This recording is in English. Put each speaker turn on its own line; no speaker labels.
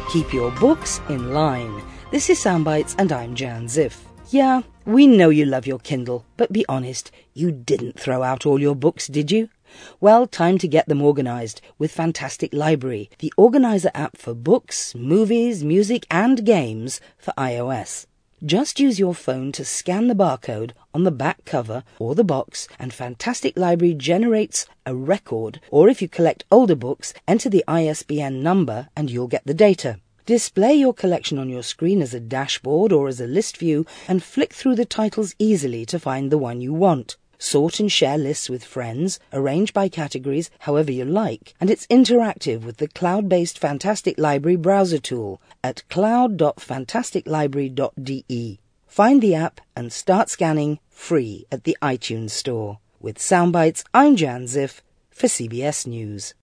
Keep your books in line. This is Soundbites and I'm Jan Ziff. Yeah, we know you love your Kindle, but be honest, you didn't throw out all your books, did you? Well, time to get them organised with Fantastic Library, the organiser app for books, movies, music and games for iOS. Just use your phone to scan the barcode on the back cover or the box, and Fantastic Library generates a record, or if you collect older books, enter the ISBN number and you'll get the data. Display your collection on your screen as a dashboard or as a list view and flick through the titles easily to find the one you want. Sort and share lists with friends, arrange by categories however you like, and it's interactive with the cloud-based Fantastic Library browser tool at cloud.fantasticlibrary.de. Find the app and start scanning free at the iTunes Store. With Soundbites, I'm Jan Ziff for CBS News.